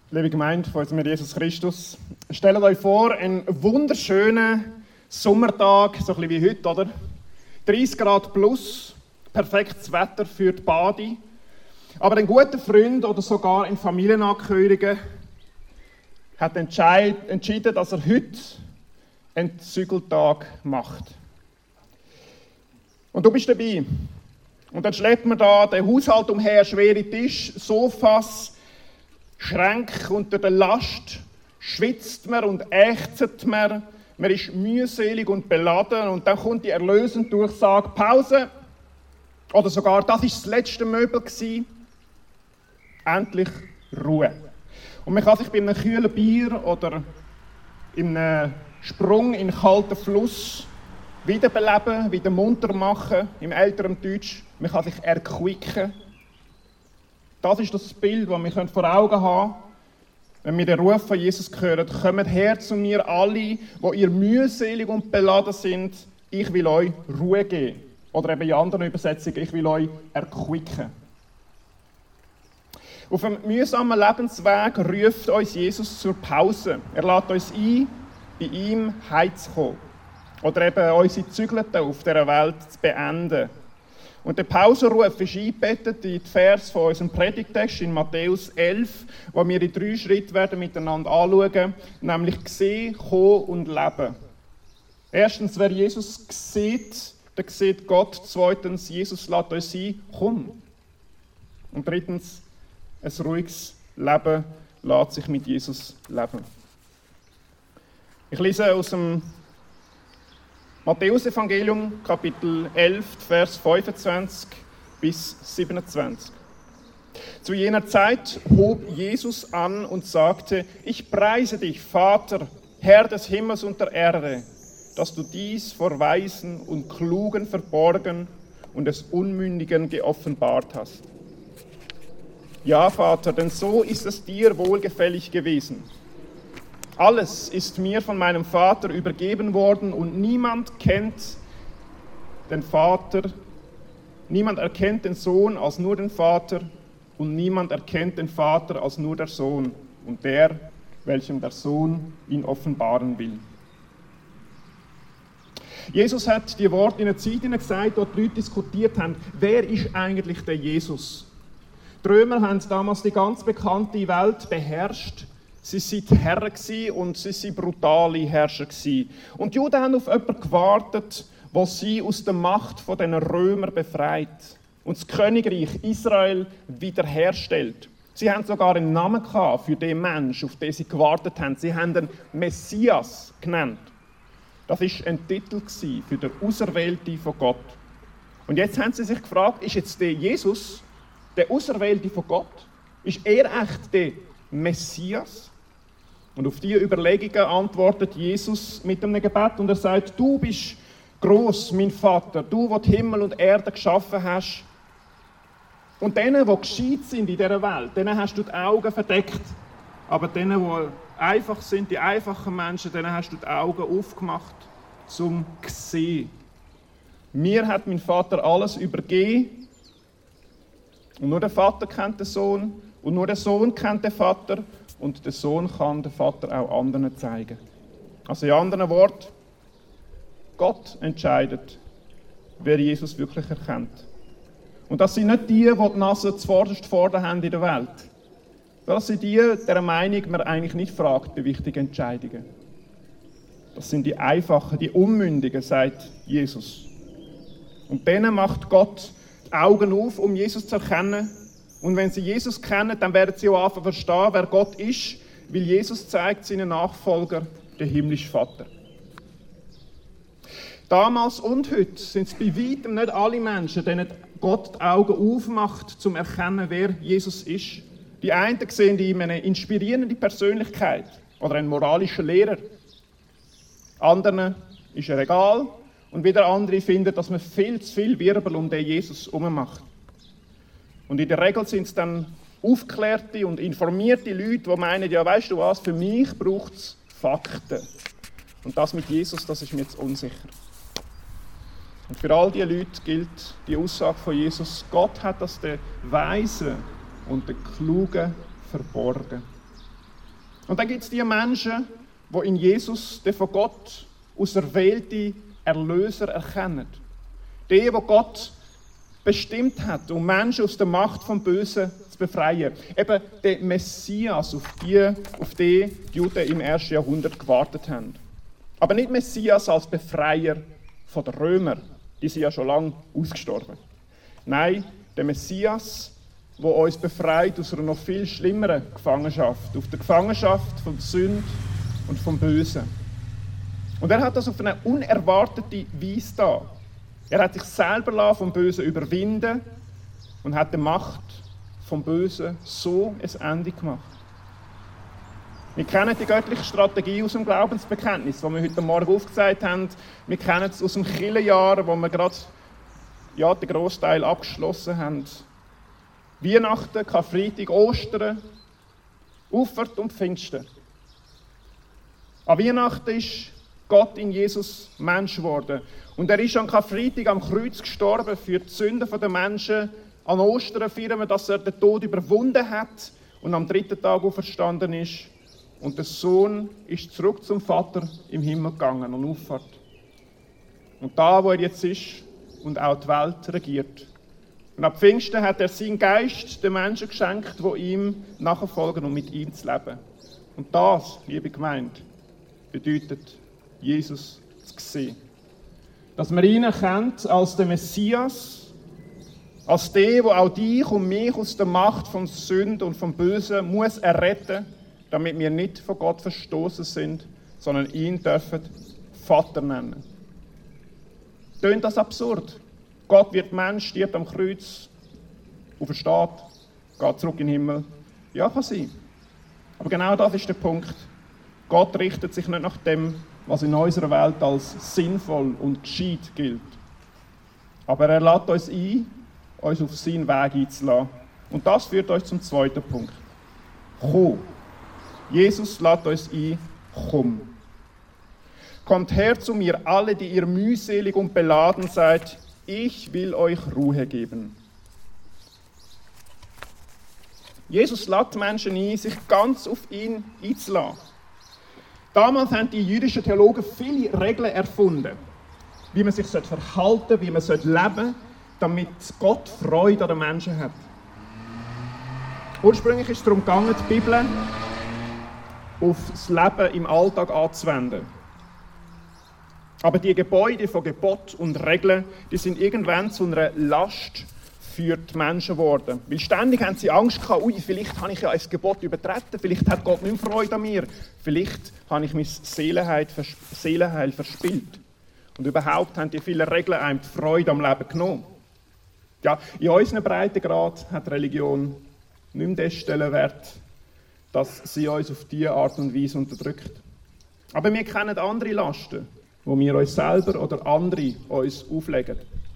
Liebe Gemeinde von unserem Jesus Christus, stellt euch vor, einen wunderschönen Sommertag, so ein bisschen wie heute, oder? 30 Grad plus, perfektes Wetter für die Bade. Aber ein guter Freund oder sogar ein Familienangehöriger hat entschieden, dass er heute einen Zügeltag macht. Und du bist dabei. Und dann schleppt man da den Haushalt umher, schwere Tisch, Sofas, Schränke unter der Last, schwitzt man und ächzt man ist mühselig und beladen und dann kommt die erlösende Durchsage, Pause, oder sogar, das war das letzte Möbel gewesen. Endlich Ruhe. Und man kann sich bei einem kühlen Bier oder in einem Sprung in einen kalten Fluss wiederbeleben, wieder munter machen, im älteren Deutsch, man kann sich erquicken. Das ist das Bild, das wir vor Augen haben können, wenn wir den Ruf von Jesus hören. Kommt her zu mir alle, wo ihr mühselig und beladen sind, ich will euch Ruhe geben. Oder eben in anderen Übersetzungen, ich will euch erquicken. Auf einem mühsamen Lebensweg ruft uns Jesus zur Pause. Er lädt uns ein, bei ihm heimzukommen. Oder eben unsere Zügelte auf dieser Welt zu beenden. Und der Pausenruf ist eingebettet in die Vers von unserem Predigtext in Matthäus 11, wo wir in 3 Schritten werden miteinander anschauen, nämlich sehen, kommen und leben. Erstens, wer Jesus sieht, der sieht Gott. Zweitens, Jesus lädt uns ein, komm. Und drittens, ein ruhiges Leben lässt sich mit Jesus leben. Ich lese aus dem Matthäus-Evangelium, Kapitel 11, Vers 25 bis 27. Zu jener Zeit hob Jesus an und sagte, ich preise dich, Vater, Herr des Himmels und der Erde, dass du dies vor Weisen und Klugen verborgen und des Unmündigen geoffenbart hast. Ja, Vater, denn so ist es dir wohlgefällig gewesen. Alles ist mir von meinem Vater übergeben worden und niemand erkennt den Sohn als nur den Vater und niemand erkennt den Vater als nur der Sohn und der, welchem der Sohn ihn offenbaren will. Jesus hat die Worte in einer Zeit gesagt, wo die Leute diskutiert haben, wer ist eigentlich der Jesus? Die Römer haben damals die ganz bekannte Welt beherrscht. Sie waren die Herren und sie waren brutale Herrscher. Und die Juden haben auf jemanden gewartet, der sie aus der Macht dieser Römer befreit und das Königreich Israel wiederherstellt. Sie haben sogar einen Namen gehabt für den Menschen, auf den sie gewartet haben. Sie haben ihn Messias genannt. Das war ein Titel für den Auserwählten von Gott. Und jetzt haben sie sich gefragt, ist jetzt der Jesus, der Auserwählte von Gott, ist er echt der Messias? Und auf diese Überlegungen antwortet Jesus mit einem Gebet und er sagt, du bist gross, mein Vater, du, der Himmel und Erde geschaffen hast. Und denen, die gescheit sind in dieser Welt, denen hast du die Augen verdeckt. Aber denen, die einfach sind, die einfachen Menschen, denen hast du die Augen aufgemacht, zum sehen. Mir hat mein Vater alles übergeben. Und nur der Vater kennt den Sohn. Und nur der Sohn kennt den Vater. Und der Sohn kann den Vater auch anderen zeigen. Also in anderen Worten, Gott entscheidet, wer Jesus wirklich erkennt. Und das sind nicht die die Nase zuvorderst vorne haben in der Welt. Das sind die, deren Meinung man eigentlich nicht fragt bei wichtigen Entscheidungen. Das sind die Einfachen, die Unmündigen, sagt Jesus. Und denen macht Gott die Augen auf, um Jesus zu erkennen. Und wenn sie Jesus kennen, dann werden sie auch anfangen verstehen, wer Gott ist, weil Jesus zeigt seinen Nachfolger, den himmlischen Vater. Damals und heute sind es bei weitem nicht alle Menschen, denen Gott die Augen aufmacht, um zu erkennen, wer Jesus ist. Die einen sehen in ihm eine inspirierende Persönlichkeit oder einen moralischen Lehrer. Anderen ist er egal und wieder andere finden, dass man viel zu viel Wirbel um den Jesus herum macht. Und in der Regel sind es dann aufgeklärte und informierte Leute, die meinen, ja weißt du was, für mich braucht es Fakten. Und das mit Jesus, das ist mir jetzt unsicher. Und für all diese Leute gilt die Aussage von Jesus, Gott hat das den Weisen und den Klugen verborgen. Und dann gibt es die Menschen, die in Jesus den von Gott auserwählten Erlöser erkennen. Die Gott bestimmt hat, um Menschen aus der Macht vom Bösen zu befreien. Eben der Messias, auf den die Juden im 1. Jahrhundert gewartet haben. Aber nicht Messias als Befreier von den Römern, die sind ja schon lange ausgestorben. Nein, der Messias, der uns befreit aus einer noch viel schlimmeren Gefangenschaft, auf der Gefangenschaft von Sünde und vom Bösen. Und er hat das auf eine unerwartete Weise da. Er hat sich selber vom Bösen überwinden und hat der Macht vom Bösen so ein Ende gemacht. Wir kennen die göttliche Strategie aus dem Glaubensbekenntnis, das wir heute Morgen aufgezeigt haben. Wir kennen es aus dem Kirchenjahr, wo wir gerade den Grossteil abgeschlossen haben. Weihnachten, Karfreitag, Ostern, Auffahrt und Pfingsten. An Weihnachten ist Gott in Jesus Mensch geworden. Und er ist an Karfreitag am Kreuz gestorben für die Sünden der Menschen. An Ostern feiern wir, dass er den Tod überwunden hat und am 3. Tag auferstanden ist. Und der Sohn ist zurück zum Vater im Himmel gegangen und Auffahrt. Und da, wo er jetzt ist und auch die Welt regiert. Und ab Pfingsten hat er seinen Geist den Menschen geschenkt, die ihm nachfolgen und mit ihm zu leben. Und das, liebe Gemeinde, bedeutet, Jesus zu sehen. Dass man ihn erkennt als den Messias, als der auch dich und mich aus der Macht von Sünde und vom Bösen muss erretten, damit wir nicht von Gott verstoßen sind, sondern ihn dürfen Vater nennen. Tönt das absurd? Gott wird Mensch, stirbt am Kreuz, aufersteht, geht zurück in den Himmel. Ja, kann sein. Aber genau das ist der Punkt. Gott richtet sich nicht nach dem, was in unserer Welt als sinnvoll und gescheit gilt. Aber er lädt uns ein, uns auf seinen Weg einzulassen. Und das führt uns zum zweiten Punkt. Komm. Jesus lädt uns ein, komm. Kommt her zu mir, alle, die ihr mühselig und beladen seid, ich will euch Ruhe geben. Jesus lädt Menschen ein, sich ganz auf ihn einzulassen. Damals haben die jüdischen Theologen viele Regeln erfunden, wie man sich verhalten sollte, wie man leben sollte, damit Gott Freude an den Menschen hat. Ursprünglich ist es darum gegangen, die Bibel auf das Leben im Alltag anzuwenden. Aber die Gebäude von Gebot und Regeln, die sind irgendwann zu einer Last für die Menschen geworden. Weil ständig haben sie Angst gehabt, vielleicht habe ich ja ein Gebot übertreten, vielleicht hat Gott nicht mehr Freude an mir, vielleicht habe ich mein Seelenheil verspielt. Und überhaupt haben die vielen Regeln einem die Freude am Leben genommen. Ja, in unserem Breitengrad hat Religion nicht mehr den Stellenwert, dass sie uns auf diese Art und Weise unterdrückt. Aber wir kennen andere Lasten, die wir uns selber oder andere uns auflegen.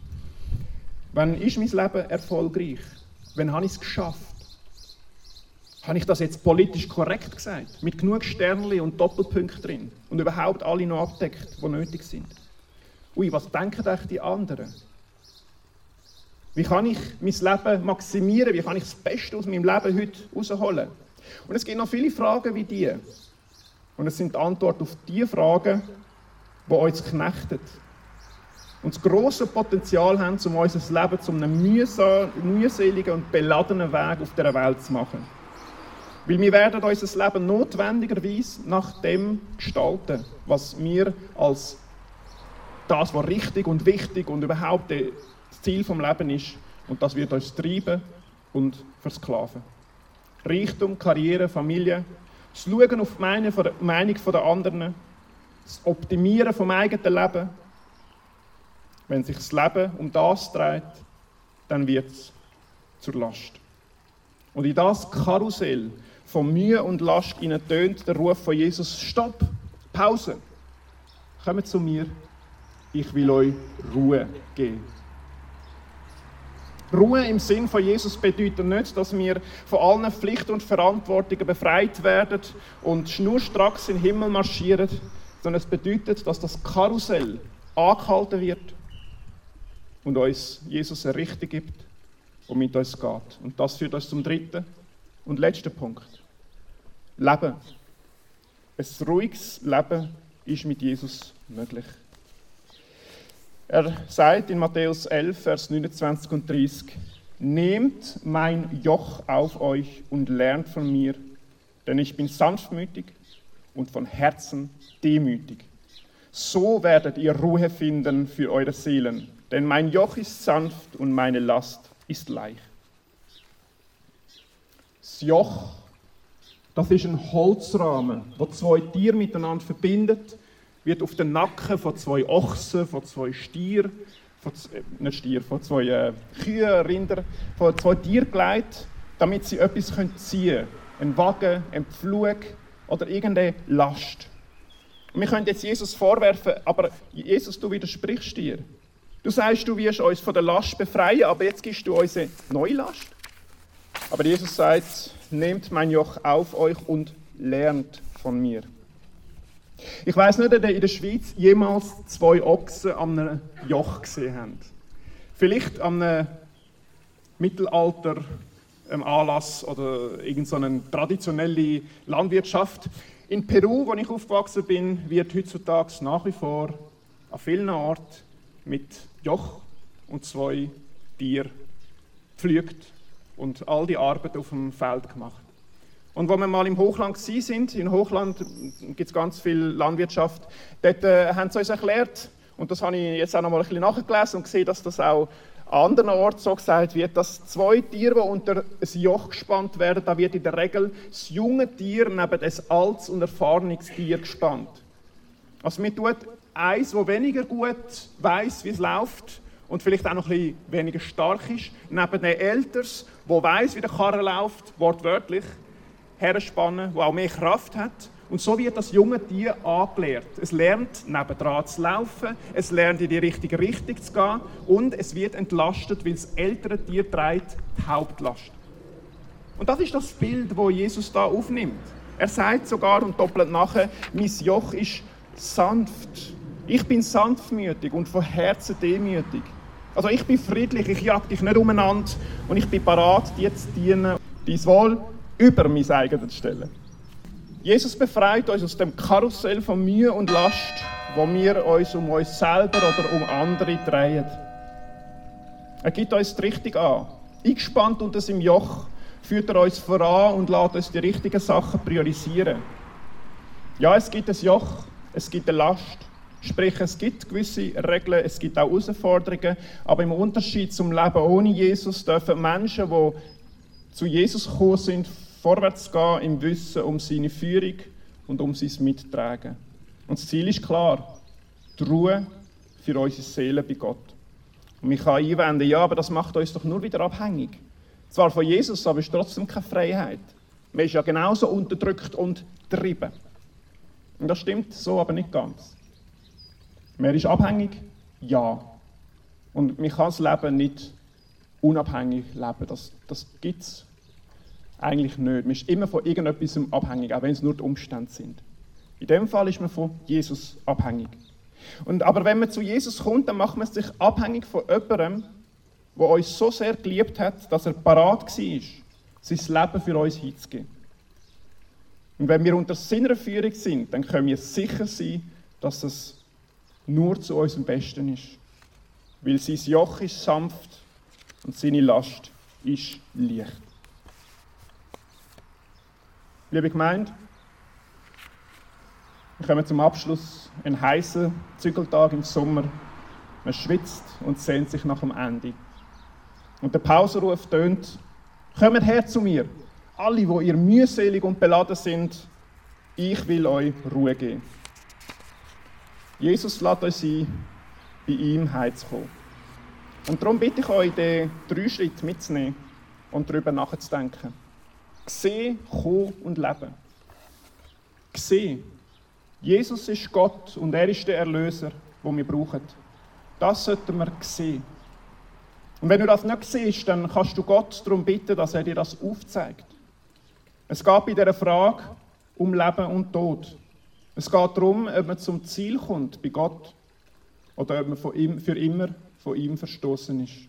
Wann ist mein Leben erfolgreich? Wann habe ich es geschafft? Habe ich das jetzt politisch korrekt gesagt? Mit genug Sternchen und Doppelpunkten drin? Und überhaupt alle noch abdeckt, die nötig sind? Was denken eigentlich die anderen? Wie kann ich mein Leben maximieren? Wie kann ich das Beste aus meinem Leben heute herausholen? Und es gibt noch viele Fragen wie die. Und es sind die Antworten auf die Fragen, die uns knechtet. Und das grosse Potenzial haben, um unser Leben zu einem mühseligen und beladenen Weg auf dieser Welt zu machen. Weil wir werden unser Leben notwendigerweise nach dem gestalten, was wir als das, was richtig und wichtig und überhaupt das Ziel des Lebens ist. Und das wird uns treiben und versklaven. Reichtum, Karriere, Familie, das Schauen auf die Meinung der anderen, das Optimieren vom eigenen Leben. Wenn sich das Leben um das dreht, dann wird es zur Last. Und in das Karussell von Mühe und Last tönt der Ruf von Jesus: Stopp, Pause, kommt zu mir, ich will euch Ruhe geben. Ruhe im Sinn von Jesus bedeutet nicht, dass wir von allen Pflichten und Verantwortungen befreit werden und schnurstracks in den Himmel marschieren, sondern es bedeutet, dass das Karussell angehalten wird und uns Jesus eine Richtung gibt und mit uns geht. Und das führt uns zum dritten und letzten Punkt. Leben. Ein ruhiges Leben ist mit Jesus möglich. Er sagt in Matthäus 11, Vers 29 und 30, nehmt mein Joch auf euch und lernt von mir, denn ich bin sanftmütig und von Herzen demütig. So werdet ihr Ruhe finden für eure Seelen, denn mein Joch ist sanft und meine Last ist leicht. Das Joch, das ist ein Holzrahmen, der zwei Tiere miteinander verbindet, wird auf den Nacken von zwei Ochsen, von zwei Stieren, von zwei Kühen, Rinder, von zwei Tieren gelegt, damit sie etwas ziehen können. Ein Wagen, ein Pflug oder irgendeine Last. Und wir können jetzt Jesus vorwerfen, aber Jesus, du widersprichst dir. Du sagst, du wirst uns von der Last befreien, aber jetzt gibst du uns eine neue Last. Aber Jesus sagt, nehmt mein Joch auf euch und lernt von mir. Ich weiss nicht, ob ihr in der Schweiz jemals zwei Ochsen an einem Joch gesehen habt. Vielleicht an einem Mittelalter Anlass oder irgendeine traditionelle Landwirtschaft. In Peru, wo ich aufgewachsen bin, wird heutzutage nach wie vor an vielen Orten mit Joch und zwei Tieren gepflügt und all die Arbeit auf dem Feld gemacht. Und wo wir mal im Hochland waren, in Hochland gibt es ganz viel Landwirtschaft, dort haben sie uns erklärt, und das habe ich jetzt auch noch mal ein bisschen nachgelesen und gesehen, dass das auch an anderen Orten so gesagt wird, dass zwei Tiere, die unter ein Joch gespannt werden, da wird in der Regel das junge Tier neben ein altes und erfahrenes Tier gespannt. Also man tut eins, das weniger gut weiss, wie es läuft und vielleicht auch noch ein bisschen weniger stark ist, neben ein älteres, das weiss, wie der Karren läuft, wortwörtlich, herspannen, das auch mehr Kraft hat. Und so wird das junge Tier angelehrt. Es lernt, nebendran zu laufen, es lernt, in die richtige Richtung zu gehen und es wird entlastet, weil das ältere Tier trägt die Hauptlast. Und das ist das Bild, das Jesus da aufnimmt. Er sagt sogar und doppelt nachher, mein Joch ist sanft. Ich bin sanftmütig und von Herzen demütig. Also ich bin friedlich, ich jag dich nicht umeinander und ich bin parat, dir zu dienen, dein Wohl über mein eigenes zu stellen. Jesus befreit uns aus dem Karussell von Mühe und Last, wo wir uns um uns selber oder um andere drehen. Er gibt uns die Richtung an. Eingespannt unter seinem Joch führt er uns voran und lässt uns die richtigen Sachen priorisieren. Ja, es gibt ein Joch, es gibt eine Last. Sprich, es gibt gewisse Regeln, es gibt auch Herausforderungen, aber im Unterschied zum Leben ohne Jesus dürfen Menschen, die zu Jesus gekommen sind, vorwärts gehen im Wissen um seine Führung und um sein Mittragen. Und das Ziel ist klar, die Ruhe für unsere Seele bei Gott. Und man kann einwenden, ja, aber das macht uns doch nur wieder abhängig. Zwar von Jesus, aber es ist trotzdem keine Freiheit. Man ist ja genauso unterdrückt und getrieben. Und das stimmt so aber nicht ganz. Man ist abhängig, ja. Und man kann das Leben nicht unabhängig leben. Das gibt es eigentlich nicht. Man ist immer von irgendetwas abhängig, auch wenn es nur die Umstände sind. In dem Fall ist man von Jesus abhängig. Aber wenn man zu Jesus kommt, dann macht man sich abhängig von jemandem, der uns so sehr geliebt hat, dass er parat war, sein Leben für uns hinzugeben. Und wenn wir unter seiner Führung sind, dann können wir sicher sein, dass es nur zu unserem Besten ist. Weil sein Joch ist sanft und seine Last ist leicht. Liebe Gemeinde, wir kommen zum Abschluss. Ein heißer Zügeltag im Sommer. Man schwitzt und sehnt sich nach dem Ende. Und der Pausenruf tönt: Kommt her zu mir, alle, die ihr mühselig und beladen sind. Ich will euch Ruhe geben. Jesus lädt uns ein, bei ihm heimzukommen. Und darum bitte ich euch, den 3 Schritte mitzunehmen und darüber nachzudenken. Sehen, kommen und leben. Sehen. Jesus ist Gott und er ist der Erlöser, den wir brauchen. Das sollten wir sehen. Und wenn du das nicht siehst, dann kannst du Gott darum bitten, dass er dir das aufzeigt. Es geht bei dieser Frage um Leben und Tod. Es geht darum, ob man zum Ziel kommt bei Gott oder ob man für immer von ihm verstoßen ist.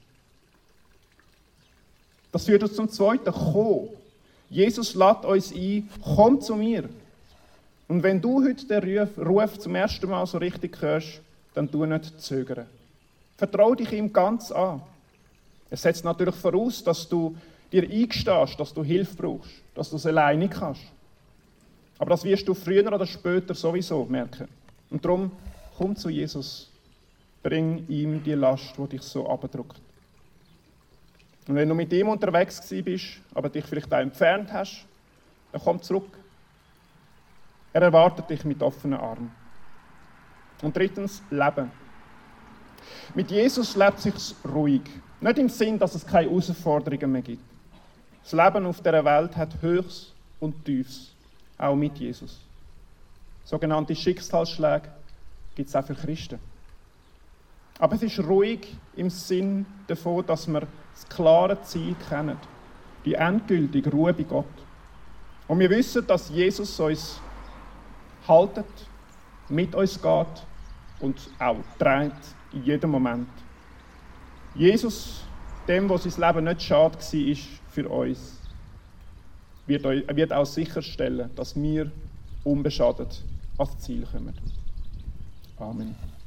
Das führt uns zum Zweiten, kommen. Jesus lädt uns ein, komm zu mir. Und wenn du heute den Ruf zum ersten Mal so richtig hörst, dann tu nicht zögern. Vertrau dich ihm ganz an. Es setzt natürlich voraus, dass du dir eingestehst, dass du Hilfe brauchst, dass du es alleine kannst. Aber das wirst du früher oder später sowieso merken. Und darum, komm zu Jesus. Bring ihm die Last, die dich so abdrückt. Und wenn du mit ihm unterwegs bist, aber dich vielleicht auch entfernt hast, dann komm zurück. Er erwartet dich mit offenen Armen. Und drittens, Leben. Mit Jesus lebt es sich ruhig. Nicht im Sinn, dass es keine Herausforderungen mehr gibt. Das Leben auf dieser Welt hat Höchst und Tiefs, auch mit Jesus. Sogenannte Schicksalsschläge gibt es auch für Christen. Aber es ist ruhig im Sinn davon, dass wir das klare Ziel kennen. Die endgültige Ruhe bei Gott. Und wir wissen, dass Jesus uns haltet, mit uns geht und auch trägt in jedem Moment. Jesus, dem, was sein Leben nicht schade war für uns, wird auch sicherstellen, dass wir unbeschadet ans Ziel kommen. Amen.